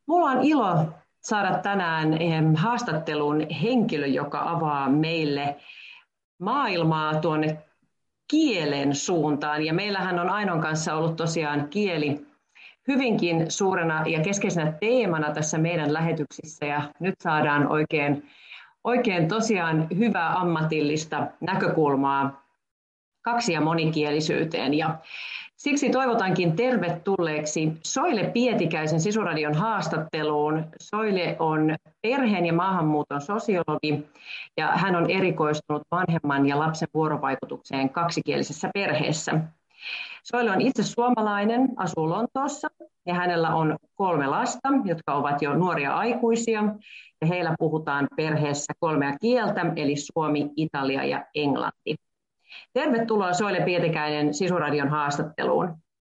Mulla on ilo saada tänään haastattelun henkilö, joka avaa meille maailmaa tuonne kielen suuntaan. Ja meillähän on Ainon kanssa ollut tosiaan kieli hyvinkin suurena ja keskeisenä teemana tässä meidän lähetyksissä. Ja nyt saadaan oikein tosiaan hyvää ammatillista näkökulmaa kaksi- ja monikielisyyteen. Ja siksi toivotankin tervetulleeksi Soile Pietikäisen Sisuradion haastatteluun. Soile on perheen ja maahanmuuton sosiologi ja hän on erikoistunut vanhemman ja lapsen vuorovaikutukseen kaksikielisessä perheessä. Soile on itse suomalainen, asuu Lontoossa ja hänellä on 3 lasta, jotka ovat jo nuoria aikuisia. Ja heillä puhutaan perheessä 3 kieltä, eli suomi, italia ja englanti. Tervetuloa Soile Pietikäinen Sisuradion haastatteluun.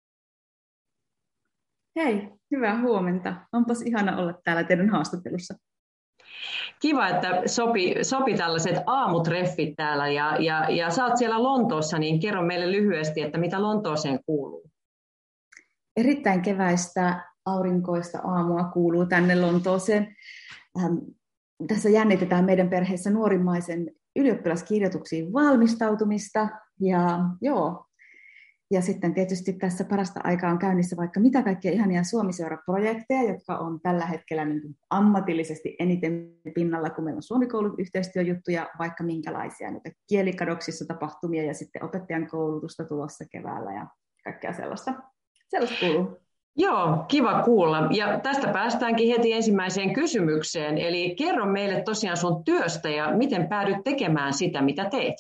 Hei, hyvää huomenta. Onpas ihana olla täällä teidän haastattelussa. Kiva, että sopi tällaiset aamutreffit täällä ja sä oot siellä Lontoossa, niin kerro meille lyhyesti, että mitä Lontooseen kuuluu. Erittäin keväistä aurinkoista aamua kuuluu tänne Lontooseen. Tässä jännitetään meidän perheessä nuorimmaisen ylioppilaskirjoituksiin valmistautumista. Ja sitten tietysti tässä parasta aikaa on käynnissä vaikka mitä kaikkia ihania Suomi-seura-projekteja, jotka on tällä hetkellä niin kuin ammatillisesti eniten pinnalla, kun meillä on Suomi-koulut yhteistyöjuttuja, vaikka minkälaisia näitä kielikadoksissa tapahtumia ja sitten opettajan koulutusta tulossa keväällä ja kaikkea sellaista. Sellaista kuuluu. Joo, kiva kuulla. Ja tästä päästäänkin heti ensimmäiseen kysymykseen. Eli kerro meille tosiaan sun työstä ja miten päädyt tekemään sitä, mitä teet?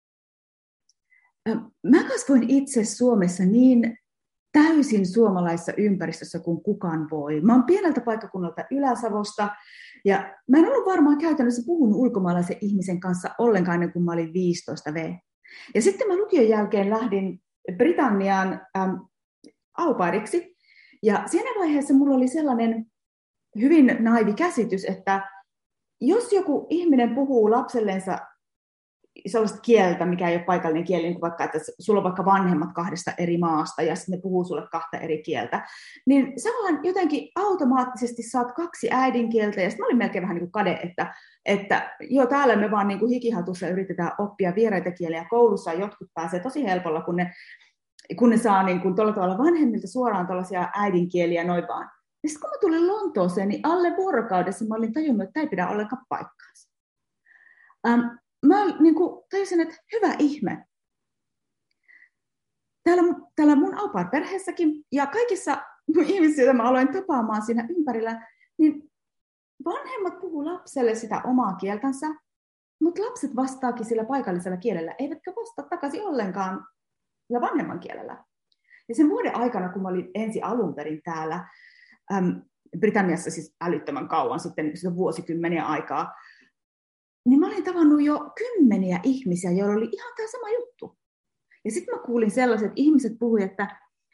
Mä kasvoin itse Suomessa niin täysin suomalaisessa ympäristössä kuin kukaan voi. Mä oon pieneltä paikkakunnalta Ylä-Savosta ja mä en ollut varmaan käytännössä puhunut ulkomaalaisen ihmisen kanssa ollenkaan ennen kuin mä olin 15V. Ja sitten mä lukion jälkeen lähdin Britanniaan au pairiksi. Ja siinä vaiheessa mulla oli sellainen hyvin naivi käsitys, että jos joku ihminen puhuu lapsellensa sellaista kieltä, mikä ei ole paikallinen kieli, niin kuin vaikka, että sulla on vaikka vanhemmat 2 eri maasta ja sitten ne puhuu sulle 2 eri kieltä, niin sä vaan jotenkin automaattisesti saat 2 äidinkieltä. Ja sitten mä olin melkein vähän niin kuin kade, että joo, täällä me vaan niin kuin hikihatussa yritetään oppia vieraita kieliä koulussa ja jotkut pääsee tosi helpolla, kun ne saa niin kuin tuolla tavalla vanhemmilta suoraan tuollaisia äidinkieliä noin vaan. Ja sitten kun mä tulin Lontooseen, niin alle vuorokaudessa mä olin tajunnut, että tämä ei pidä ollenkaan paikkaansa. Mä niin kuin tajusin, että hyvä ihme. Täällä mun au pair-perheessäkin ja kaikissa ihmisissä, joita mä aloin tapaamaan siinä ympärillä, niin vanhemmat puhuu lapselle sitä omaa kieltänsä, mutta lapset vastaakin sillä paikallisella kielellä, eivätkä vastaa takaisin ollenkaan sillä vanhemman kielellä. Ja sen vuoden aikana, kun mä olin ensi alun perin täällä Britanniassa siis älyttömän kauan, sitten niin vuosikymmeniä aikaa, niin mä olin tavannut jo 10 ihmisiä, joilla oli ihan tämä sama juttu. Ja sitten mä kuulin sellaiset ihmiset puhui, että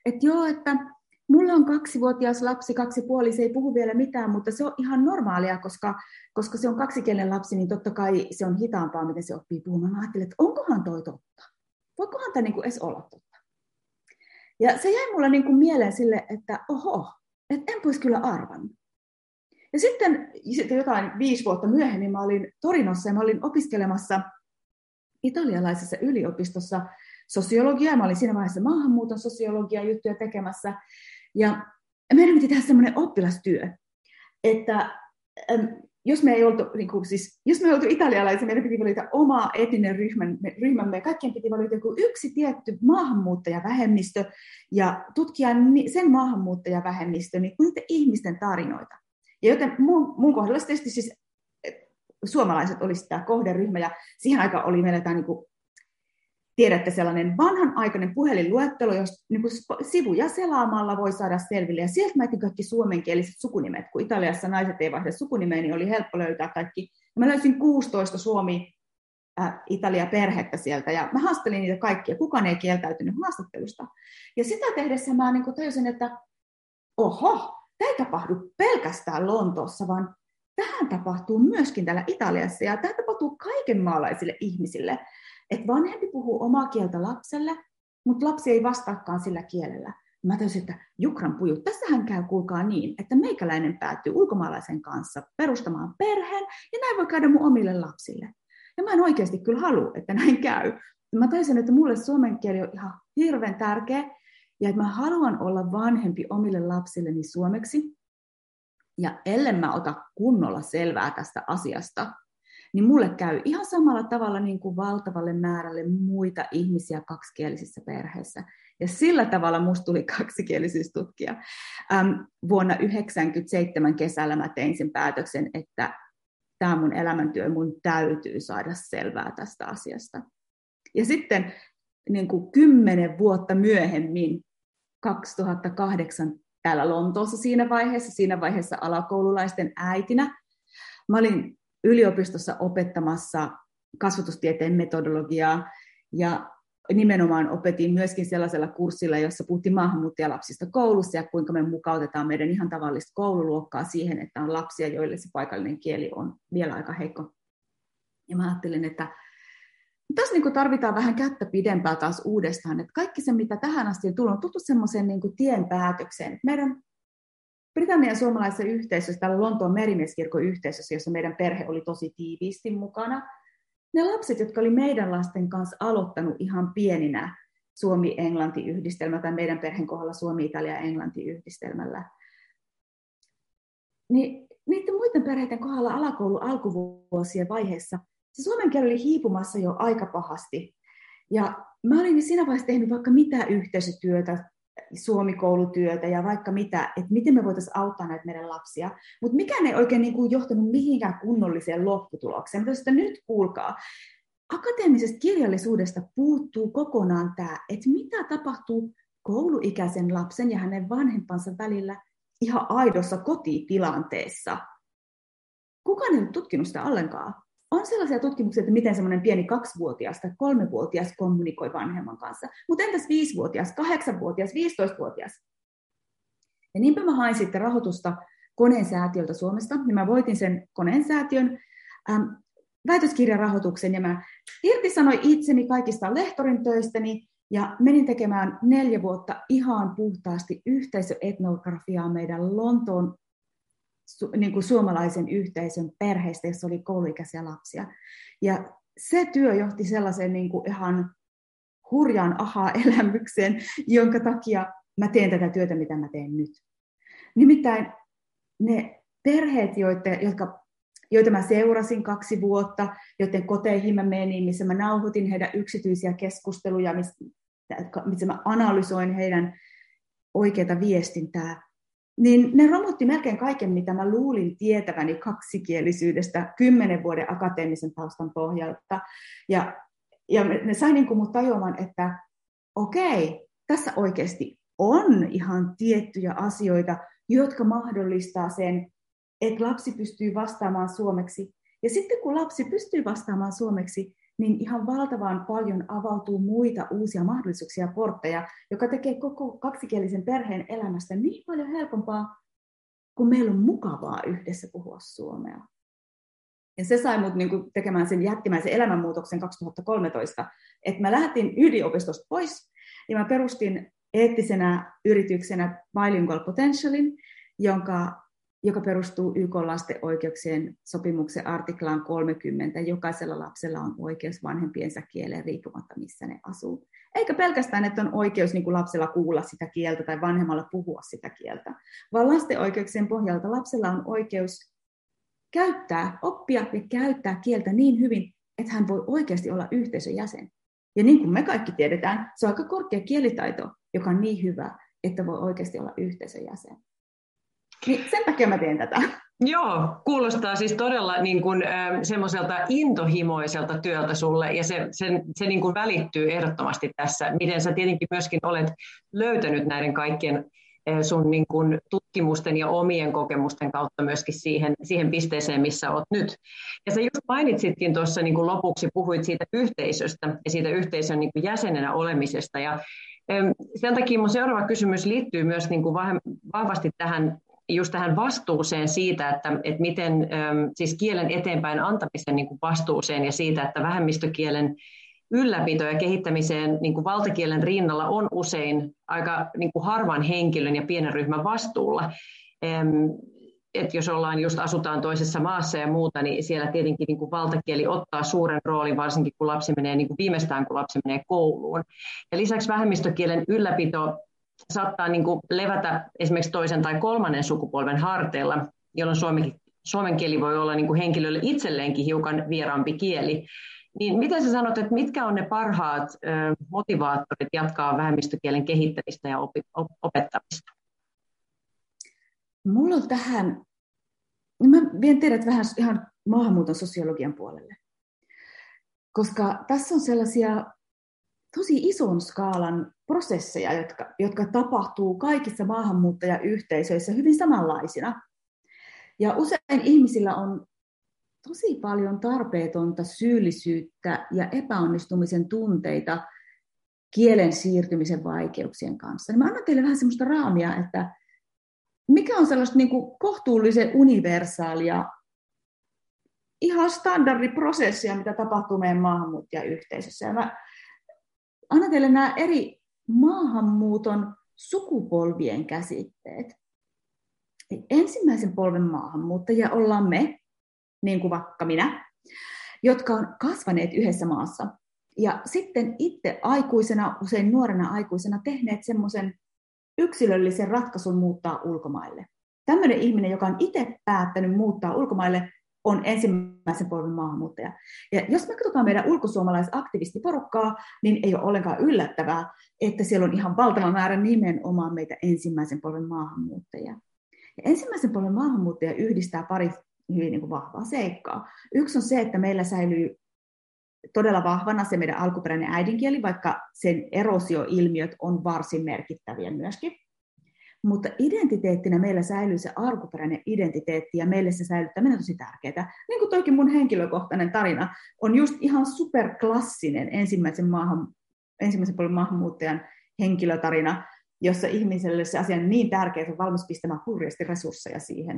mulla on 2-vuotias lapsi, 2,5, se ei puhu vielä mitään, mutta se on ihan normaalia, koska se on kaksikielinen lapsi, niin totta kai se on hitaampaa, miten se oppii puhumaan. Mä ajattelin, että onkohan toi totta? Voikohan tämä niin kuin edes olla totta? Ja se jäi mulle niin kuin mieleen sille, että että en pois kyllä arvannut. Ja sitten jotain 5 vuotta myöhemmin mä olin Torinossa ja mä olin opiskelemassa italialaisessa yliopistossa sosiologiaa. Mä olin siinä vaiheessa maahanmuuton sosiologia juttuja tekemässä. Ja meidän piti tehdä semmoinen oppilastyö, että jos me ei oltu italialaisia, meidän piti valita oma etninen ryhmämme. Kaikkien piti valita yksi tietty maahanmuuttajavähemmistö ja tutkia sen maahanmuuttajavähemmistön niin niiden ihmisten tarinoita. Ja joten mun kohdalla tietysti siis suomalaiset olisi tämä kohderyhmä, ja siihen aikaan oli meillä tämä, niin kuin, tiedätte, sellainen vanhanaikainen puhelinluettelo, jos niin kuin sivuja selaamalla voi saada selville, ja sieltä mä etin kaikki suomenkieliset sukunimet, kun Italiassa naiset ei vaihda sukunimeä, niin oli helppo löytää kaikki. Ja mä löysin 16 Suomi-Italia-perhettä sieltä, ja mä haastelin niitä kaikkia, kukaan ei kieltäytynyt haastattelusta. Ja sitä tehdessä mä niin kuin tajusin, että tämä ei tapahdu pelkästään Lontoossa, vaan tähän tapahtuu myöskin täällä Italiassa, ja tämä tapahtuu kaikenmaalaisille ihmisille, että vanhempi puhuu omaa kieltä lapselle, mutta lapsi ei vastaakaan sillä kielellä. Mä tajusin, että jukran pujut, tässähän käy kuulkaa niin, että meikäläinen päätyy ulkomaalaisen kanssa perustamaan perheen, ja näin voi käydä mun omille lapsille. Ja mä en oikeasti kyllä halua, että näin käy. Mä tajusin, että mulle suomen kieli on ihan hirveän tärkeä, ja että mä haluan olla vanhempi omille lapsilleni suomeksi. Ja ellen mä ota kunnolla selvää tästä asiasta, niin mulle käy ihan samalla tavalla niin kuin valtavalle määrälle muita ihmisiä kaksikielisessä perheessä. Ja sillä tavalla musta tuli kaksikielisyystutkija. Vuonna 1997 kesällä mä tein sen päätöksen, että tämä on mun elämäntyö, mun täytyy saada selvää tästä asiasta. Ja sitten niin kuin 10 vuotta myöhemmin, 2008, täällä Lontoossa siinä vaiheessa alakoululaisten äitinä, mä olin yliopistossa opettamassa kasvatustieteen metodologiaa ja nimenomaan opetin myöskin sellaisella kurssilla, jossa puhuttiin maahanmuuttajalapsista koulussa ja kuinka me mukautetaan meidän ihan tavallista koululuokkaa siihen, että on lapsia, joille se paikallinen kieli on vielä aika heikko. Ja mä ajattelin, että tässä niin tarvitaan vähän kättä pidempää taas uudestaan, että kaikki se, mitä tähän asti on tullut, on tuttu semmoiseen niin tien päätökseen. Meidän Britannian suomalaisessa yhteisössä, täällä Lontoon merimieskirkon yhteisössä, jossa meidän perhe oli tosi tiiviisti mukana, ne lapset, jotka oli meidän lasten kanssa aloittanut ihan pieninä Suomi-Englanti-yhdistelmä, tai meidän perheen kohdalla Suomi-Italia-Englanti-yhdistelmällä, niin niiden muiden perheiden kohdalla alakoulun alkuvuosien vaiheessa se suomen kieli oli hiipumassa jo aika pahasti. Ja mä olin siinä vaiheessa tehnyt vaikka mitä yhteisötyötä, suomikoulutyötä ja vaikka mitä, että miten me voitaisiin auttaa näitä meidän lapsia. Mutta mikään ei oikein niin kuin johtanut mihinkään kunnolliseen lopputulokseen. Mutta nyt kuulkaa, akateemisesta kirjallisuudesta puuttuu kokonaan tämä, että mitä tapahtuu kouluikäisen lapsen ja hänen vanhempansa välillä ihan aidossa kotitilanteessa. Kukaan ei ole tutkinut sitä ollenkaan. On sellaisia tutkimuksia, että miten semmoinen pieni 2-vuotias tai 3-vuotias kommunikoi vanhemman kanssa. Mutta entäs 5-vuotias, 8-vuotias, 15-vuotias? Ja niinpä mä hain sitten rahoitusta Koneen säätiöltä Suomesta. Ja mä voitin sen Koneen säätiön väitöskirjarahoituksen. Ja mä irtisanoin itseni kaikista lehtorin töistäni. Ja menin tekemään 4 vuotta ihan puhtaasti yhteisöetnografiaa meidän Lontoon niin kuin suomalaisen yhteisön perheistä, jossa oli kouluikäisiä lapsia. Ja se työ johti sellaiseen niin kuin ihan hurjaan aha-elämykseen, jonka takia mä teen tätä työtä, mitä mä teen nyt. Nimittäin ne perheet, joita mä seurasin 2 vuotta, joiden koteihin mä menin, missä mä nauhoitin heidän yksityisiä keskusteluja, missä mä analysoin heidän oikeata viestintää, niin ne romutti melkein kaiken, mitä mä luulin tietäväni kaksikielisyydestä 10 vuoden akateemisen taustan pohjalta. Ja ne sai niin kuin mut tajuamaan, että okei, tässä oikeasti on ihan tiettyjä asioita, jotka mahdollistaa sen, että lapsi pystyy vastaamaan suomeksi. Ja sitten kun lapsi pystyy vastaamaan suomeksi, niin ihan valtavan paljon avautuu muita uusia mahdollisuuksia ja portteja, joka tekee koko kaksikielisen perheen elämästä niin paljon helpompaa, kun meillä on mukavaa yhdessä puhua suomea. Ja se sai mut niinku tekemään sen jättimäisen elämänmuutoksen 2013, että mä lähdin yliopistosta pois ja mä perustin eettisenä yrityksenä Bilingual Potentialin, joka perustuu YK:n lasten oikeuksien sopimuksen artiklaan 30. Jokaisella lapsella on oikeus vanhempiensa kieleen riippumatta, missä ne asuu. Eikä pelkästään, että on oikeus niin kuin lapsella kuulla sitä kieltä tai vanhemmalla puhua sitä kieltä, vaan lasten oikeuksien pohjalta lapsella on oikeus oppia ja käyttää kieltä niin hyvin, että hän voi oikeasti olla yhteisön jäsen. Ja niin kuin me kaikki tiedetään, se on aika korkea kielitaito, joka on niin hyvä, että voi oikeasti olla yhteisön jäsen. Niin sen takia mä teen tätä. Joo, kuulostaa siis todella niin kuin, semmoiselta intohimoiselta työltä sulle, ja se niin kuin välittyy ehdottomasti tässä, miten sä tietenkin myöskin olet löytänyt näiden kaikkien sun niin kuin tutkimusten ja omien kokemusten kautta myöskin siihen pisteeseen, missä olet nyt. Ja sä just mainitsitkin tuossa niin kuin lopuksi, puhuit siitä yhteisöstä ja siitä yhteisön niin kuin jäsenenä olemisesta, ja sen takia mun seuraava kysymys liittyy myös niin kuin vahvasti tähän vastuuseen siitä, että miten siis kielen eteenpäin antamisen niin kuin vastuuseen ja siitä, että vähemmistökielen ylläpito ja kehittämiseen niin kuin valtakielen rinnalla on usein aika niin kuin harvan henkilön ja pienen ryhmän vastuulla. Että jos asutaan toisessa maassa ja muuta, niin siellä tietenkin niin kuin valtakieli ottaa suuren roolin, varsinkin kun lapsi menee, niin kuin viimeistään kun lapsi menee kouluun. Ja lisäksi vähemmistökielen ylläpito saattaa niin kuin levätä esimerkiksi toisen tai kolmannen sukupolven harteilla, jolloin suomen kieli voi olla niin kuin henkilölle itselleenkin hiukan vieraampi kieli. Niin miten sä sanot, että mitkä on ne parhaat motivaattorit jatkaa vähemmistökielen kehittämistä ja opettamista? Mulla on tähän, mä vien teidät vähän ihan maahanmuuton sosiologian puolelle, koska tässä on sellaisia tosi ison skaalan prosesseja, jotka tapahtuu kaikissa maahanmuuttajayhteisöissä hyvin samanlaisina. Ja usein ihmisillä on tosi paljon tarpeetonta syyllisyyttä ja epäonnistumisen tunteita kielen siirtymisen vaikeuksien kanssa. Mä annan teille vähän semmoista raamia, että mikä on sellaista niin kuin kohtuullisen universaalia, ihan standardiprosessia, mitä tapahtuu meidän maahanmuuttajayhteisössä. Ja mä annan teille nämä eri maahanmuuton sukupolvien käsitteet. Ensimmäisen polven maahanmuuttajia ollaan me, niin kuin vaikka minä, jotka on kasvaneet yhdessä maassa. Ja sitten itse aikuisena, usein nuorena aikuisena, tehneet semmoisen yksilöllisen ratkaisun muuttaa ulkomaille. Tämmöinen ihminen, joka on itse päättänyt muuttaa ulkomaille, on ensimmäisen polven maahanmuuttaja. Ja jos me katsotaan meidän ulkosuomalaisaktivistiporukkaa, niin ei ole ollenkaan yllättävää, että siellä on ihan valtava määrä nimenomaan meitä ensimmäisen polven maahanmuuttajia. Ja ensimmäisen polven maahanmuuttaja yhdistää pari hyvin niin kuin vahvaa seikkaa. Yksi on se, että meillä säilyy todella vahvana se meidän alkuperäinen äidinkieli, vaikka sen erosioilmiöt on varsin merkittäviä myöskin. Mutta identiteettinä meillä säilyy se alkuperäinen identiteetti, ja meille se säilyttäminen on tosi tärkeää. Niin kuin toikin mun henkilökohtainen tarina on just ihan superklassinen ensimmäisen polven maahanmuuttajan henkilötarina, jossa ihmiselle se asia on niin tärkeä, että on valmis pistämään hurjasti resursseja siihen.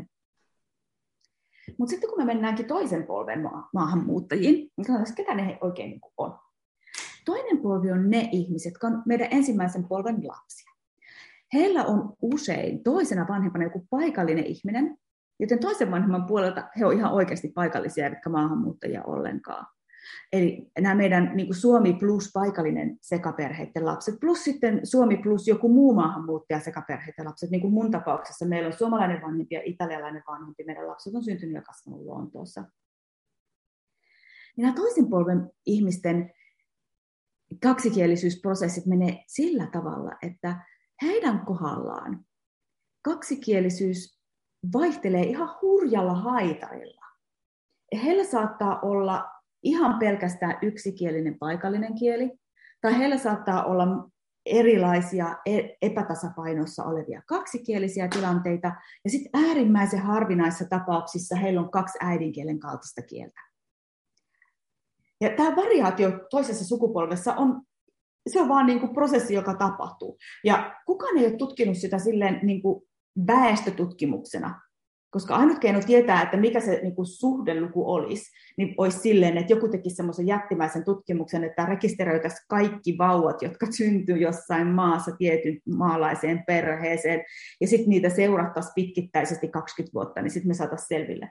Mutta sitten kun me mennäänkin toisen polven maahanmuuttajiin, niin katsotaan, ketä ne oikein on. Toinen polvi on ne ihmiset, jotka on meidän ensimmäisen polven lapsia. Heillä on usein toisena vanhempana joku paikallinen ihminen, joten toisen vanhemman puolelta he on ihan oikeasti paikallisia, eivätkä maahanmuuttajia ollenkaan. Eli nämä meidän niin kuin Suomi plus paikallinen sekaperheiden lapset, plus sitten Suomi plus joku muu maahanmuuttaja sekaperheiden lapset. Niin kuin mun tapauksessa meillä on suomalainen vanhempi ja italialainen vanhempi. Meidän lapset on syntynyt ja kasvanut Lontoossa. Ja nämä toisen polven ihmisten kaksikielisyysprosessit menee sillä tavalla, että heidän kohdallaan kaksikielisyys vaihtelee ihan hurjalla haitarilla. Ja heillä saattaa olla ihan pelkästään yksikielinen paikallinen kieli, tai heillä saattaa olla erilaisia epätasapainossa olevia kaksikielisiä tilanteita, ja sitten äärimmäisen harvinaisissa tapauksissa heillä on kaksi äidinkielen kaltaista kieltä. Ja tämä variaatio toisessa sukupolvessa se on vaan niin kuin prosessi, joka tapahtuu. Ja kukaan ei ole tutkinut sitä silleen niin kuin väestötutkimuksena, koska ainut keino tietää, että mikä se niin kuin suhdeluku olisi, niin olisi silleen, että joku tekisi semmoisen jättimäisen tutkimuksen, että rekisteröitäisiin kaikki vauvat, jotka syntyy jossain maassa tietyn maalaiseen perheeseen, ja sitten niitä seurattaisiin pitkittäisesti 20 vuotta, niin sitten me saataisiin selville.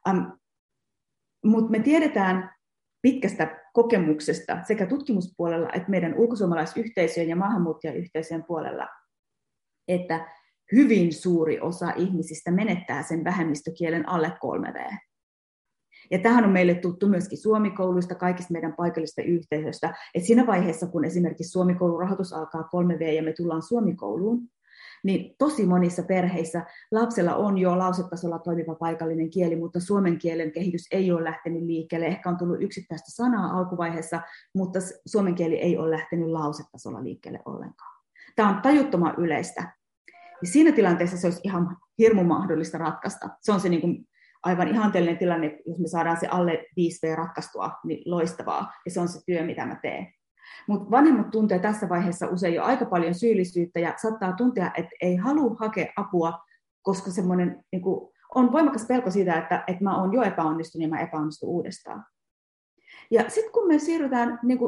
Mutta me tiedetään pitkästä kokemuksesta sekä tutkimuspuolella että meidän ulkosuomalaisyhteisöjen ja maahanmuuttajayhteisöjen puolella, että hyvin suuri osa ihmisistä menettää sen vähemmistökielen alle 3V. Ja tähän on meille tuttu myöskin Suomikouluista, kaikista meidän paikallisista yhteisöistä, että siinä vaiheessa, kun esimerkiksi Suomikoulun rahoitus alkaa 3V ja me tullaan Suomikouluun, niin tosi monissa perheissä lapsella on jo lausetasolla toimiva paikallinen kieli, mutta suomen kielen kehitys ei ole lähtenyt liikkeelle. Ehkä on tullut yksittäistä sanaa alkuvaiheessa, mutta suomen kieli ei ole lähtenyt lausetasolla liikkeelle ollenkaan. Tämä on tajuttoman yleistä. Ja siinä tilanteessa se olisi ihan hirmu mahdollista ratkaista. Se on se niin kuin aivan ihanteellinen tilanne, jos me saadaan se alle 5V ratkaistua, niin loistavaa. Ja se on se työ, mitä mä teen. Mutta vanhemmat tuntee tässä vaiheessa usein jo aika paljon syyllisyyttä ja saattaa tuntea, että ei halua hakea apua, koska semmoinen, niin kuin, on voimakas pelko siitä, että mä oon jo epäonnistunut ja mä epäonnistun uudestaan. Ja sitten kun me siirrytään niin kuin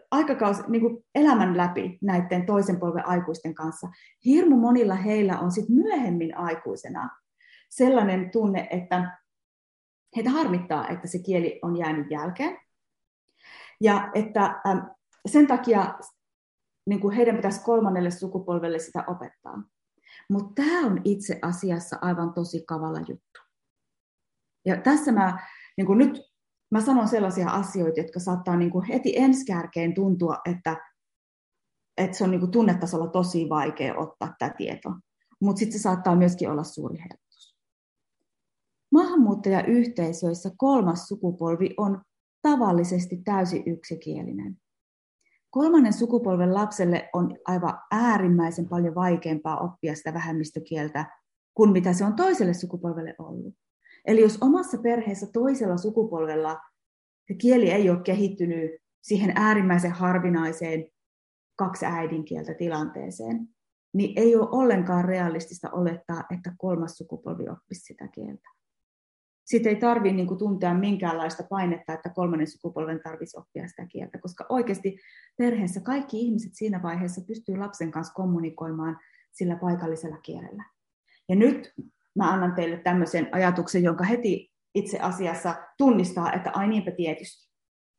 aikakausi niin kuin elämän läpi näiden toisen polven aikuisten kanssa. Hirmu monilla heillä on sit myöhemmin aikuisena sellainen tunne, että heitä harmittaa, että se kieli on jäänyt jälkeen. Ja että sen takia niin kuin heidän pitäisi kolmannelle sukupolvelle sitä opettaa. Mutta tämä on itse asiassa aivan tosi kavala juttu. Ja tässä nyt mä sanon sellaisia asioita, jotka saattaa niin kuin heti ensikärkeen tuntua, että se on niin kuin tunnetasolla tosi vaikea ottaa tämä tieto. Mutta sitten se saattaa myöskin olla suuri helpotus. Maahanmuuttajayhteisöissä kolmas sukupolvi on tavallisesti täysin yksikielinen. Kolmannen sukupolven lapselle on aivan äärimmäisen paljon vaikeampaa oppia sitä vähemmistökieltä kuin mitä se on toiselle sukupolvelle ollut. Eli jos omassa perheessä toisella sukupolvella se kieli ei ole kehittynyt siihen äärimmäisen harvinaiseen kaksi äidinkieltä tilanteeseen, niin ei ole ollenkaan realistista olettaa, että kolmas sukupolvi oppisi sitä kieltä. Sitten ei tarvitse tuntea minkäänlaista painetta, että kolmannen sukupolven tarvitsisi oppia sitä kieltä, koska oikeasti perheessä kaikki ihmiset siinä vaiheessa pystyy lapsen kanssa kommunikoimaan sillä paikallisella kielellä. Ja nyt mä annan teille tämmöisen ajatuksen, jonka heti itse asiassa tunnistaa, että ai niinpä tietysti.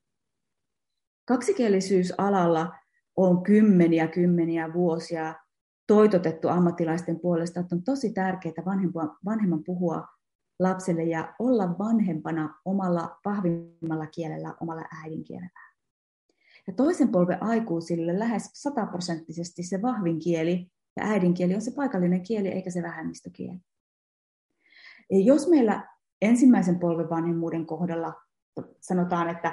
Kaksikielisyysalalla on kymmeniä vuosia toitotettu ammattilaisten puolesta, että on tosi tärkeää vanhemman puhua lapselle ja olla vanhempana omalla vahvimmalla kielellä, omalla äidinkielellä. Ja toisen polven aikuisille lähes 100% se vahvin kieli ja äidinkieli on se paikallinen kieli eikä se vähemmistökieli. Ja jos meillä ensimmäisen polven vanhemmuuden kohdalla sanotaan, että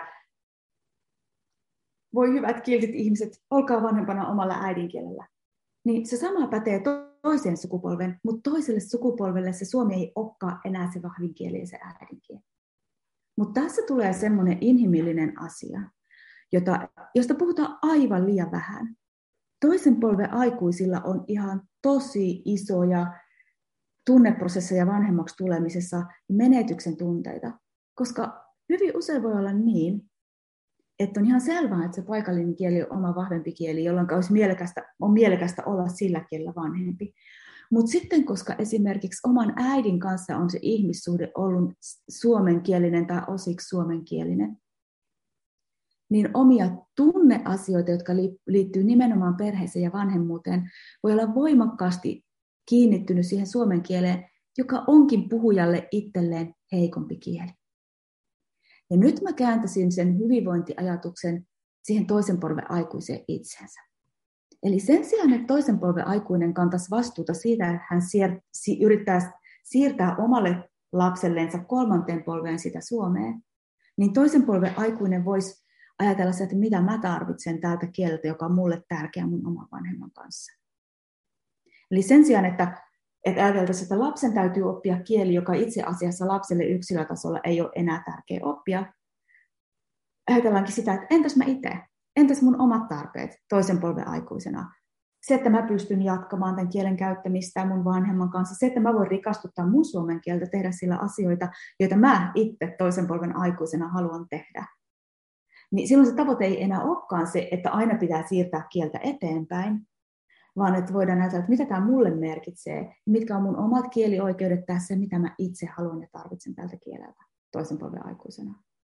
voi hyvät kiltit ihmiset, olkaa vanhempana omalla äidinkielellä, niin se sama pätee toiseen sukupolven, mutta toiselle sukupolvelle se suomi ei olekaan enää se vahvin kieli ja se äidinkieli. Mutta tässä tulee semmoinen inhimillinen asia, josta puhutaan aivan liian vähän. Toisen polven aikuisilla on ihan tosi isoja tunneprosesseja vanhemmaksi tulemisessa menetyksen tunteita, koska hyvin usein voi olla niin, että on ihan selvää, että se paikallinen kieli on oma vahvempi kieli, jolloin on mielekästä olla sillä kielellä vanhempi. Mutta sitten, koska esimerkiksi oman äidin kanssa on se ihmissuhde ollut suomenkielinen tai osiksi suomenkielinen, niin omia tunneasioita, jotka liittyy nimenomaan perheeseen ja vanhemmuuteen, voi olla voimakkaasti kiinnittynyt siihen suomen kieleen, joka onkin puhujalle itselleen heikompi kieli. Ja nyt mä kääntäisin sen hyvinvointiajatuksen siihen toisen polven aikuiseen itsensä. Eli sen sijaan, että toisen polven aikuinen kantaisi vastuuta siitä, että hän yrittää siirtää omalle lapsellensa kolmanteen polveen sitä suomea, niin toisen polven aikuinen voisi ajatella sitä, että mitä mä tarvitsen tältä kieleltä, joka on mulle tärkeä mun oman vanhemman kanssa. Eli sen sijaan, että ajateltaisiin, että lapsen täytyy oppia kieli, joka itse asiassa lapselle yksilötasolla ei ole enää tärkeä oppia, ajatellaankin sitä, että entäs mä itse? Entäs mun omat tarpeet toisen polven aikuisena? Se, että mä pystyn jatkamaan tämän kielen käyttämistä mun vanhemman kanssa, se, että mä voin rikastuttaa mun suomen kieltä, tehdä sillä asioita, joita mä itse toisen polven aikuisena haluan tehdä. Niin silloin se tavoite ei enää olekaan se, että aina pitää siirtää kieltä eteenpäin, vaan että voidaan ajatella, että mitä tämä mulle merkitsee, mitkä on mun omat kielioikeudet tässä, mitä mä itse haluan ja tarvitsen tältä kieleltä toisen polven aikuisena.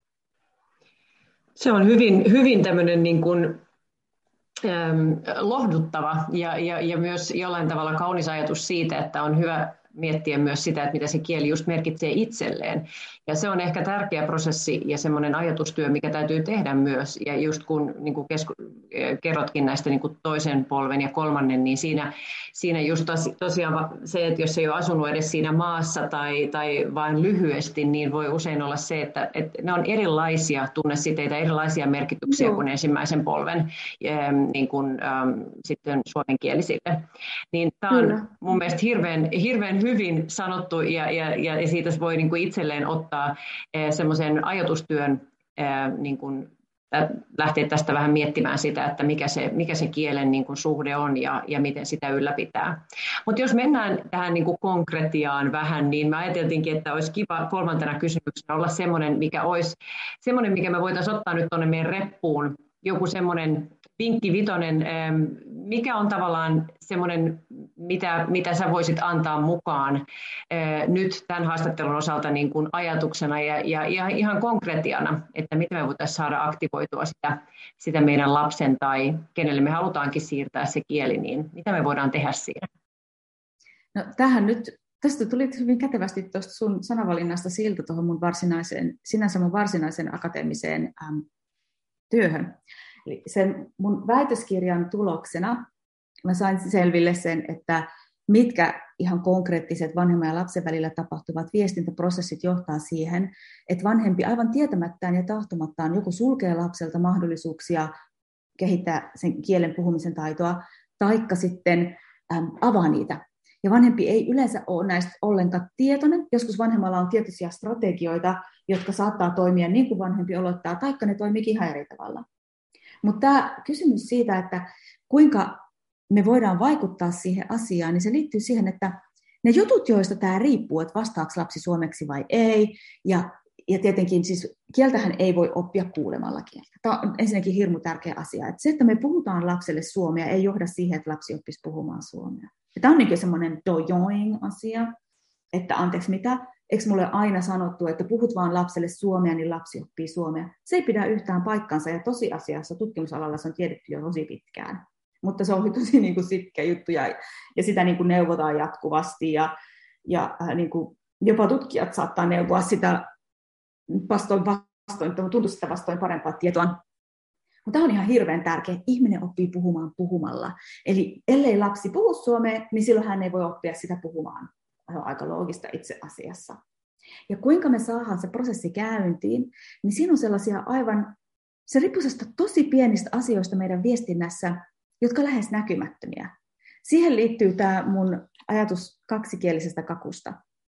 Se on hyvin tämmöinen niin kuin, lohduttava ja myös jollain tavalla kaunis ajatus siitä, että on hyvä miettiä myös sitä, että mitä se kieli just merkitsee itselleen. Ja se on ehkä tärkeä prosessi ja semmoinen ajatustyö, mikä täytyy tehdä myös. Ja just kun niin kuin kerrotkin näistä niin kuin toisen polven ja kolmannen, niin siinä just tosiaan se, että jos ei ole asunut edes siinä maassa tai vain lyhyesti, niin voi usein olla se, että ne on erilaisia tunnesiteitä, erilaisia merkityksiä kuin ensimmäisen polven niin kuin, sitten suomenkielisille. Niin tämä on mun mielestä hirveän hyvin sanottu ja siitä voi niin kuin itselleen ottaa semmoisen ajatustyön, niin kuin, lähteä tästä vähän miettimään sitä, että mikä se kielen niin kuin suhde on ja miten sitä ylläpitää. Mutta jos mennään tähän niin kuin konkretiaan vähän, niin mä ajateltiinkin, että olisi kiva kolmantena kysymyksenä olla semmoinen, mikä me voitaisiin ottaa nyt tuonne meidän reppuun joku semmoinen vinkki vitonen, mikä on tavallaan semmoinen, mitä sä voisit antaa mukaan nyt tämän haastattelun osalta niin kuin ajatuksena ja ihan konkretiana, että miten me voitaisiin saada aktivoitua sitä meidän lapsen tai kenelle me halutaankin siirtää se kieli, niin mitä me voidaan tehdä siinä? No, tästä tuli hyvin kätevästi tuosta sun sanavalinnasta siltä tuohon sinänsä mun varsinaiseen akateemiseen työhön. Eli sen mun väitöskirjan tuloksena mä sain selville sen, että mitkä ihan konkreettiset vanhemman ja lapsen välillä tapahtuvat viestintäprosessit johtaa siihen, että vanhempi aivan tietämättään ja tahtomattaan joko sulkee lapselta mahdollisuuksia kehittää sen kielen puhumisen taitoa, taikka sitten avaa niitä. Ja vanhempi ei yleensä ole näistä ollenkaan tietoinen. Joskus vanhemmalla on tietoisia strategioita, jotka saattaa toimia niin kuin vanhempi olottaa, taikka ne toimiikin ihan eri tavalla. Mutta tämä kysymys siitä, että kuinka me voidaan vaikuttaa siihen asiaan, niin se liittyy siihen, että ne jutut, joista tämä riippuu, että vastaako lapsi suomeksi vai ei, ja tietenkin siis kieltähän ei voi oppia kuulemalla kieltä. Tämä on ensinnäkin hirmu tärkeä asia. Että se, että me puhutaan lapselle suomea, ei johda siihen, että lapsi oppisi puhumaan suomea. Ja tämä on niin kuin semmoinen dojoing-asia, että anteeksi mitä, eikö mulle aina sanottu, että puhut vaan lapselle suomea, niin lapsi oppii suomea. Se ei pidä yhtään paikkansa, ja tosiasiassa tutkimusalalla se on tiedetty jo tosi pitkään. Mutta se on tosi niin kuin sitkeä juttu, ja sitä niin kuin neuvotaan jatkuvasti, ja niin kuin jopa tutkijat saattaa neuvoa sitä vastoin, tuntuu sitä vastoin parempaa tietoa. Mutta tämä on ihan hirveän tärkeä. Ihminen oppii puhumaan puhumalla. Eli ellei lapsi puhu suomea, niin silloin hän ei voi oppia sitä puhumaan. Se on aika loogista itse asiassa. Ja kuinka me saadaan se prosessi käyntiin, niin siinä on sellaisia se riippuu tosi pienistä asioista meidän viestinnässä, jotka on lähes näkymättömiä. Siihen liittyy tämä mun ajatus kaksikielisestä kakusta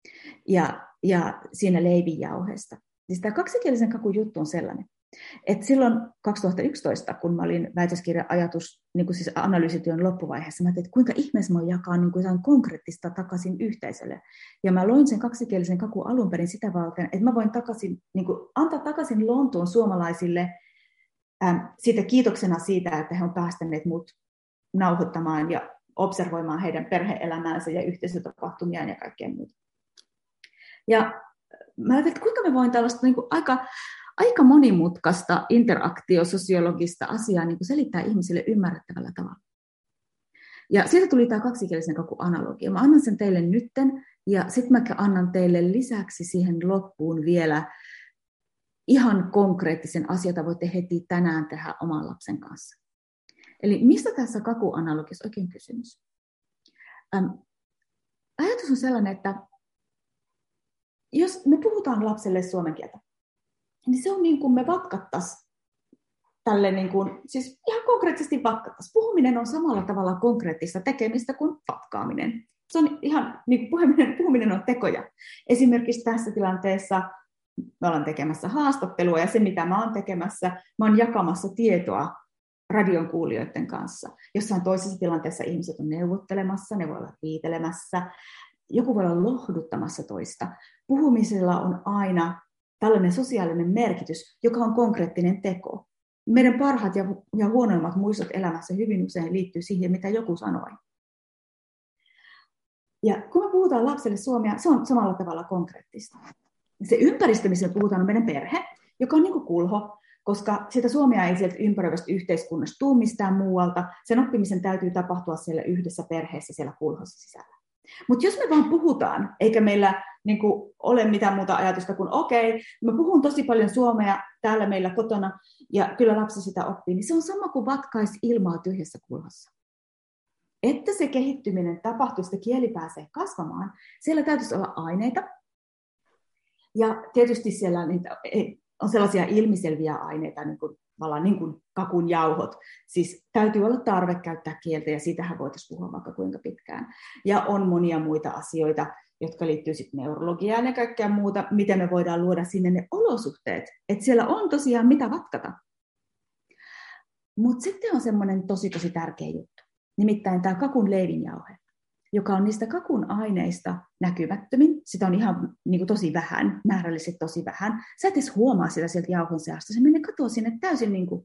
ja siinä leivinjauheesta. Siis tämä kaksikielisen kakun juttu on sellainen, että silloin 2011, kun mä olin väitöskirjan ajatus, niin kuin siis analyysityön loppuvaiheessa, mä ajattelin, että kuinka ihmeessä mä jakaa niin kuin jotain konkreettista takaisin yhteisölle. Ja mä loin sen kaksikielisen kakun alun perin sitä varten, että mä voin niin kuin antaa takaisin Lontoon suomalaisille siitä kiitoksena siitä, että he on päästäneet mut nauhoittamaan ja observoimaan heidän perhe-elämäänsä ja yhteisötapahtumiaan ja kaikkea muuta. Ja mä ajattelin, että kuinka me voin tällaista niin kuin aika monimutkaista interaktio-sosiologista asiaa niin kuin selittää ihmisille ymmärrettävällä tavalla. Ja siitä tuli tämä kaksikielisen kaku-analogia. Mä annan sen teille nytten, ja sitten mä annan teille lisäksi siihen loppuun vielä ihan konkreettisen asian, jota voitte heti tänään tehdä oman lapsen kanssa. Eli mistä tässä kaku-analogiassa oikein kysymys? Ajatus on sellainen, että jos me puhutaan lapselle suomen kieltä, niin se on niin kuin me vatkattaisiin tälle, niin kuin, siis ihan konkreettisesti vatkattaisiin. Puhuminen on samalla tavalla konkreettista tekemistä kuin vatkaaminen. Se on ihan, niin kuin puhuminen on tekoja. Esimerkiksi tässä tilanteessa me ollaan tekemässä haastattelua, ja se mitä mä oon tekemässä, mä oon jakamassa tietoa radion kuulijoiden kanssa. Jossain toisessa tilanteessa ihmiset on neuvottelemassa, ne voi olla riitelemässä, joku voi olla lohduttamassa toista. Puhumisella on aina tällainen sosiaalinen merkitys, joka on konkreettinen teko. Meidän parhaat ja huonoimmat muistot elämässä hyvin usein liittyy siihen, mitä joku sanoi. Ja kun me puhutaan lapselle suomea, se on samalla tavalla konkreettista. Se ympäristö, missä me puhutaan, on meidän perhe, joka on niin kuin kulho, koska sitä suomea ei sieltä ympäröivästä yhteiskunnasta tule mistään muualta. Sen oppimisen täytyy tapahtua siellä yhdessä perheessä, siellä kulhossa sisällä. Mutta jos me vaan puhutaan, eikä meillä niin kuin ole mitään muuta ajatusta kuin okei, mä puhun tosi paljon suomea täällä meillä kotona, ja kyllä lapsi sitä oppii, niin se on sama kuin vatkaisi ilmaa tyhjässä kulhossa. Että se kehittyminen tapahtuu, sitä kieli pääsee kasvamaan, siellä täytyisi olla aineita, ja tietysti siellä on sellaisia ilmiselviä aineita, niin kuin kakun jauhot. Siis täytyy olla tarve käyttää kieltä, ja siitähän voitaisiin puhua vaikka kuinka pitkään. Ja on monia muita asioita, jotka liittyy sitten neurologiaan ja kaikkea muuta, miten me voidaan luoda sinne ne olosuhteet. Että siellä on tosiaan mitä vatkata. Mutta sitten on semmoinen tosi tärkeä juttu. Nimittäin tämä kakun leivinjauhe, joka on niistä kakun aineista näkymättömin. Sitä on ihan niin kuin tosi vähän, määrällisesti tosi vähän. Sä et edes huomaa sitä sieltä jauhon seasta. Se menee katoa sinne täysin, niin kuin,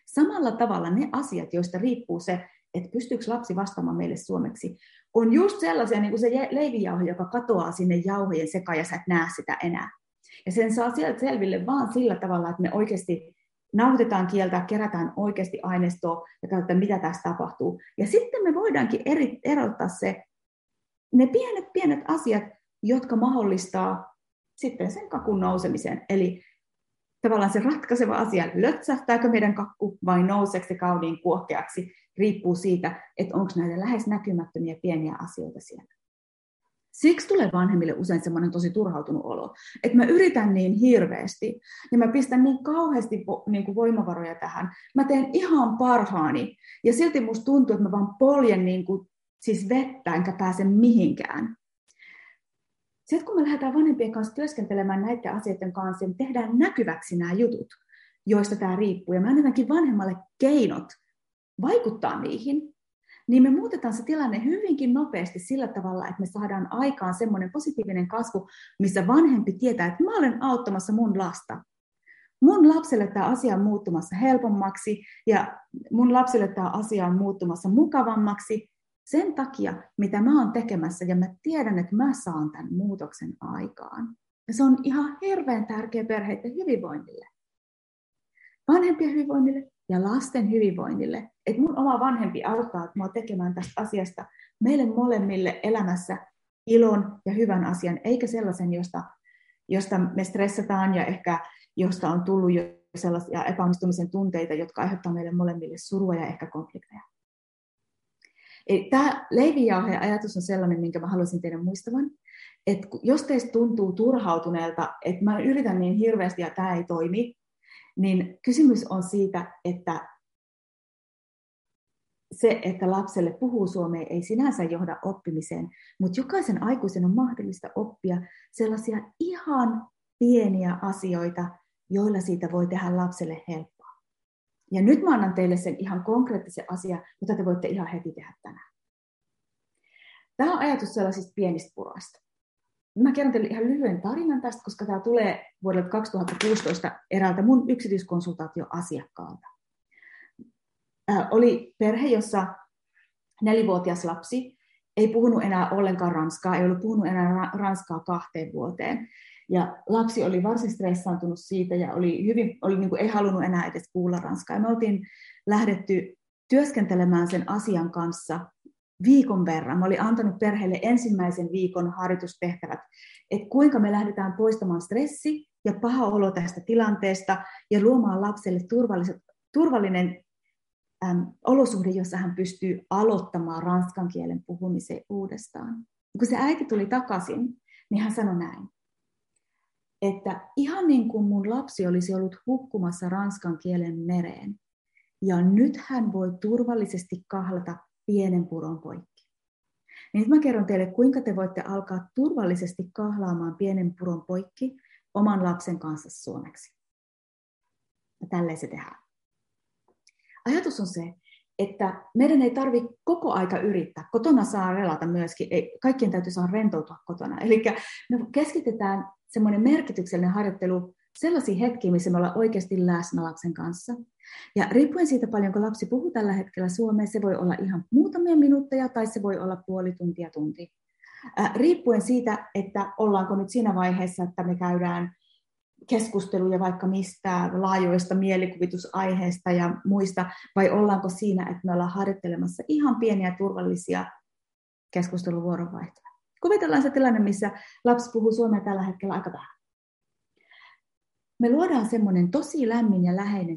Samalla tavalla ne asiat, joista riippuu se, että pystyykö lapsi vastaamaan meille suomeksi, on just sellaisia, niin kuin se leivijauhe, joka katoaa sinne jauhojen sekaan ja sä et näe sitä enää. Ja sen saa sieltä selville vaan sillä tavalla, että me oikeasti nauhoitetaan kieltä, kerätään oikeasti aineistoa ja katsotaan, mitä tässä tapahtuu. Ja sitten me voidaankin erottaa ne pienet asiat, jotka mahdollistaa sitten sen kakun nousemisen. Eli tavallaan se ratkaiseva asia, lötsähtääkö meidän kakku vai nouseeko se kauniin kuohkeaksi, riippuu siitä, että onko näitä lähes näkymättömiä pieniä asioita siellä. Siksi tulee vanhemmille usein semmoinen tosi turhautunut olo, että mä yritän niin hirveästi ja mä pistän niin kauheasti niin kuin voimavaroja tähän. Mä teen ihan parhaani ja silti musta tuntuu, että mä vaan poljen niin kuin, siis vettä enkä pääse mihinkään. Sitten kun me lähdetään vanhempien kanssa työskentelemään näiden asioiden kanssa, niin tehdään näkyväksi nämä jutut, joista tämä riippuu. Ja me annetaan vanhemmalle keinot vaikuttaa niihin, niin me muutetaan se tilanne hyvinkin nopeasti sillä tavalla, että me saadaan aikaan semmoinen positiivinen kasvu, missä vanhempi tietää, että mä olen auttamassa mun lasta. Mun lapselle tämä asia on muuttumassa helpommaksi ja mun lapselle tämä asia on muuttumassa mukavammaksi sen takia, mitä mä oon tekemässä ja mä tiedän, että mä saan tämän muutoksen aikaan. Ja se on ihan hirveän tärkeä perheiden hyvinvoinnille. Vanhempien hyvinvoinnille ja lasten hyvinvoinnille. Että mun oma vanhempi auttaa mua tekemään tästä asiasta meille molemmille elämässä ilon ja hyvän asian, eikä sellaisen, josta me stressataan ja ehkä josta on tullut jo sellaisia epäonnistumisen tunteita, jotka aiheuttaa meille molemmille surua ja ehkä konflikteja. Tämä leivijauhe-ajatus on sellainen, minkä mä haluaisin teidän muistavan, että jos teistä tuntuu turhautuneelta, että mä yritän niin hirveästi ja tämä ei toimi, niin kysymys on siitä, että se, että lapselle puhuu suomea, ei sinänsä johda oppimiseen, mutta jokaisen aikuisen on mahdollista oppia sellaisia ihan pieniä asioita, joilla siitä voi tehdä lapselle helppoa. Ja nyt mä annan teille sen ihan konkreettisen asian, jota te voitte ihan heti tehdä tänään. Tämä on ajatus sellaisista pienistä puroista. Mä kerron teille ihan lyhyen tarinan tästä, koska tämä tulee vuodelta 2016 eräältä mun yksityiskonsultaatioasiakkaalta. Oli perhe, jossa 4-vuotias lapsi ei puhunut enää ollenkaan ranskaa, ei ollut puhunut enää ranskaa 2 vuoteen. Ja lapsi oli varsin stressaantunut siitä ja ei halunnut enää edes kuulla ranskaa. Ja me oltiin lähdetty työskentelemään sen asian kanssa viikon verran. Mä olin antanut perheelle ensimmäisen viikon harjoitustehtävät, että kuinka me lähdetään poistamaan stressi ja paha olo tästä tilanteesta ja luomaan lapselle turvallinen olosuhde, jossa hän pystyy aloittamaan ranskan kielen puhumisen uudestaan. Kun se äiti tuli takaisin, niin hän sanoi näin, että ihan niin kuin mun lapsi olisi ollut hukkumassa ranskan kielen mereen, ja nyt hän voi turvallisesti kahlata pienen puron poikki. Niin nyt mä kerron teille, kuinka te voitte alkaa turvallisesti kahlaamaan pienen puron poikki oman lapsen kanssa suomeksi. Ja tälleen se tehdään. Ajatus on se, että meidän ei tarvitse koko aika yrittää. Kotona saa relata myöskin. Kaikkien täytyy saada rentoutua kotona. Eli me keskitetään semmoinen merkityksellinen harjoittelu sellaisiin hetkiin, missä me ollaan oikeasti läsnä lapsen kanssa. Ja riippuen siitä paljonko lapsi puhuu tällä hetkellä suomea, se voi olla ihan muutamia minuutteja tai se voi olla puoli tuntia tunti. Riippuen siitä, että ollaanko nyt siinä vaiheessa, että me käydään keskusteluja vaikka mistä laajoista mielikuvitusaiheista ja muista, vai ollaanko siinä, että me ollaan harjoittelemassa ihan pieniä turvallisia keskusteluvuoronvaihtoja. Kuvitellaan se tilanne, missä lapsi puhuu suomea tällä hetkellä aika vähän. Me luodaan semmoinen tosi lämmin ja läheinen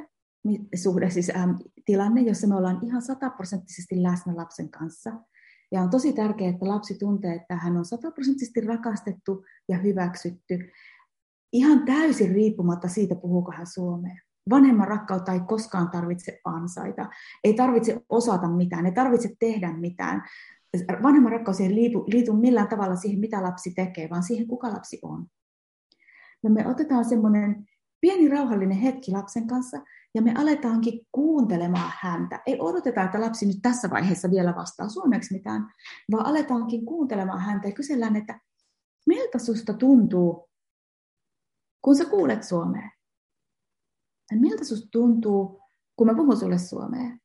tilanne, jossa me ollaan ihan 100% läsnä lapsen kanssa. Ja on tosi tärkeää, että lapsi tuntee, että hän on 100% rakastettu ja hyväksytty. Ihan täysin riippumatta siitä, puhuuko hän suomea. Vanhemman rakkautta ei koskaan tarvitse ansaita. Ei tarvitse osata mitään, ei tarvitse tehdä mitään. Vanhemman rakkaus ei liity millään tavalla siihen, mitä lapsi tekee, vaan siihen, kuka lapsi on. Ja me otetaan semmoinen pieni rauhallinen hetki lapsen kanssa, ja me aletaankin kuuntelemaan häntä. Ei odoteta, että lapsi nyt tässä vaiheessa vielä vastaa suomeksi mitään, vaan aletaankin kuuntelemaan häntä ja kysellään, että miltä susta tuntuu, kun sä kuulet suomea? Ja miltä susta tuntuu, kun mä puhun sulle suomea.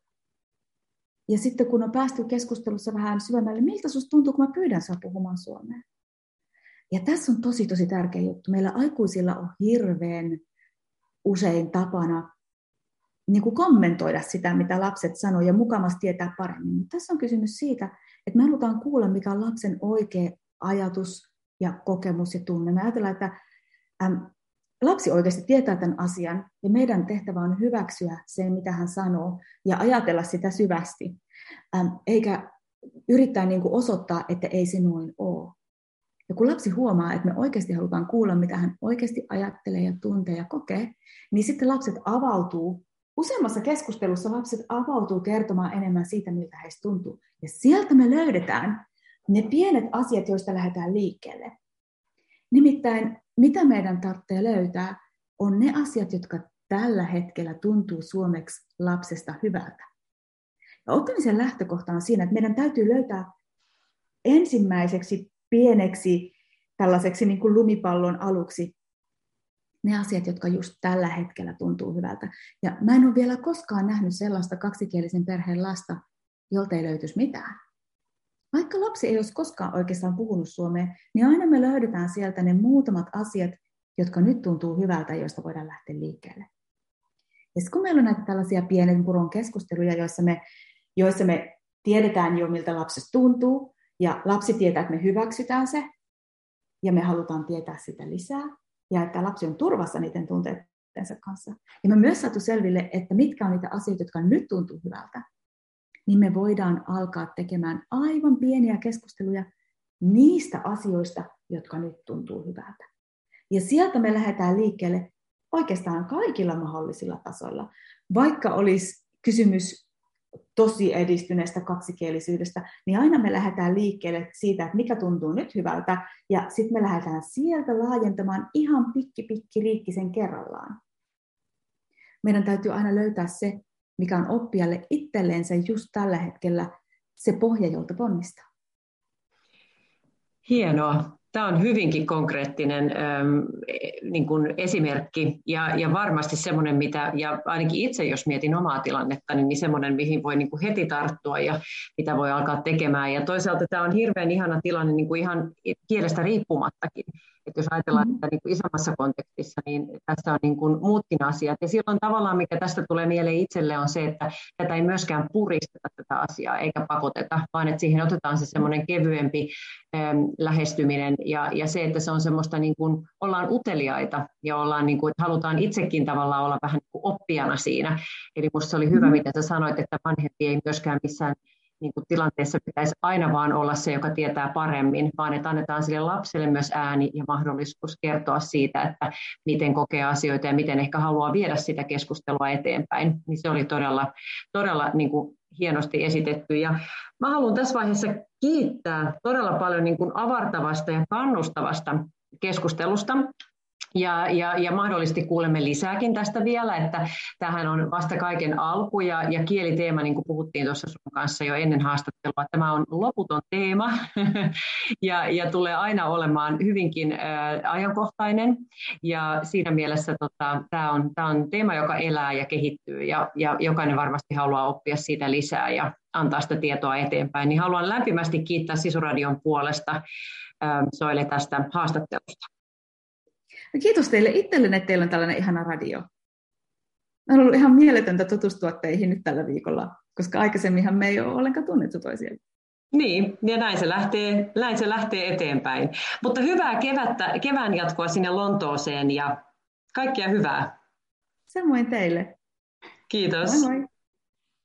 Ja sitten kun on päästy keskustelussa vähän syvemmälle, miltä susta tuntuu, kun mä pyydän sua puhumaan suomea. Ja tässä on tosi, tosi tärkeä juttu. Meillä aikuisilla on hirveän usein tapana niin kuin kommentoida sitä, mitä lapset sanoo, ja mukavasti tietää paremmin. Mutta tässä on kysymys siitä, että me halutaan kuulla, mikä on lapsen oikea ajatus ja kokemus ja tunne. Me ajatellaan, että lapsi oikeasti tietää tämän asian, ja meidän tehtävä on hyväksyä se, mitä hän sanoo, ja ajatella sitä syvästi, eikä yrittää niin kuin osoittaa, että ei se noin ole. Ja kun lapsi huomaa, että me oikeasti halutaan kuulla, mitä hän oikeasti ajattelee ja tuntee ja kokee, niin sitten lapset avautuu. Useammassa keskustelussa lapset avautuu kertomaan enemmän siitä, miltä heistä tuntuu. Ja sieltä me löydetään ne pienet asiat, joista lähdetään liikkeelle. Nimittäin, mitä meidän tarvitsee löytää, on ne asiat, jotka tällä hetkellä tuntuu suomeksi lapsesta hyvältä. Ja oppimisen lähtökohta on siinä, että meidän täytyy löytää ensimmäiseksi pieneksi tällaiseksi niin kuin lumipallon aluksi ne asiat, jotka just tällä hetkellä tuntuu hyvältä. Ja mä en ole vielä koskaan nähnyt sellaista kaksikielisen perheen lasta, jolta ei löytyisi mitään. Vaikka lapsi ei olisi koskaan oikeastaan puhunut suomea, niin aina me löydetään sieltä ne muutamat asiat, jotka nyt tuntuu hyvältä, joista voidaan lähteä liikkeelle. Ja kun meillä on näitä tällaisia pienen puron keskusteluja, joissa me tiedetään jo, miltä lapsesta tuntuu, ja lapsi tietää, että me hyväksytään se, ja me halutaan tietää sitä lisää, ja että lapsi on turvassa niiden tunteidensa kanssa. Ja me myös saatu selville, että mitkä on niitä asioita, jotka nyt tuntuu hyvältä, niin me voidaan alkaa tekemään aivan pieniä keskusteluja niistä asioista, jotka nyt tuntuu hyvältä. Ja sieltä me lähdetään liikkeelle oikeastaan kaikilla mahdollisilla tasoilla. Vaikka olisi kysymys tosi edistyneestä kaksikielisyydestä, niin aina me lähdetään liikkeelle siitä, että mikä tuntuu nyt hyvältä, ja sitten me lähdetään sieltä laajentamaan ihan pikki riikkisen kerrallaan. Meidän täytyy aina löytää se, mikä on oppijalle itselleensä just tällä hetkellä se pohja, jolta ponnistaa. Hienoa. Tämä on hyvinkin konkreettinen niin kuin esimerkki ja varmasti semmoinen, mitä, ja ainakin itse jos mietin omaa tilannetta, niin semmoinen, mihin voi niin kuin heti tarttua ja mitä voi alkaa tekemään. Ja toisaalta tämä on hirveän ihana tilanne niin kuin ihan kielestä riippumattakin. Että jos ajatellaan, että niin kuin isommassa kontekstissa, niin tässä on niin kuin muutkin asiat. Ja silloin tavallaan, mikä tästä tulee mieleen itselle, on se, että tätä ei myöskään puristeta tätä asiaa eikä pakoteta, vaan että siihen otetaan se semmoinen kevyempi lähestyminen ja se, että se on semmoista, niin kuin ollaan uteliaita ja ollaan, niin kuin, että halutaan itsekin tavallaan olla vähän niin kuin oppijana siinä. Eli minusta se oli hyvä, miten sä sanoit, että vanhempi ei myöskään missään niin kuin tilanteessa pitäisi aina vaan olla se, joka tietää paremmin, vaan että annetaan sille lapselle myös ääni ja mahdollisuus kertoa siitä, että miten kokee asioita ja miten ehkä haluaa viedä sitä keskustelua eteenpäin. Niin se oli todella niin kuin hienosti esitetty. Ja mä haluan tässä vaiheessa kiittää todella paljon niin kuin avartavasta ja kannustavasta keskustelusta. Ja mahdollisesti kuulemme lisääkin tästä vielä, että tämähän on vasta kaiken alku ja kieliteema, niin kuin puhuttiin tuossa sun kanssa jo ennen haastattelua, tämä on loputon teema ja tulee aina olemaan hyvinkin ajankohtainen ja siinä mielessä tämä on teema, joka elää ja kehittyy ja jokainen varmasti haluaa oppia siitä lisää ja antaa sitä tietoa eteenpäin, niin haluan lämpimästi kiittää Sisuradion puolesta Soile tästä haastattelusta. Kiitos teille itsellenne, että teillä on tällainen ihana radio. On ollut ihan mieletöntä tutustua teihin nyt tällä viikolla, koska aikaisemminhan me ei ole ollenkaan tunnettu toisiaan. Niin, ja näin se lähtee eteenpäin. Mutta hyvää kevään jatkoa sinne Lontooseen ja kaikkea hyvää. Samoin teille. Kiitos. Moi moi.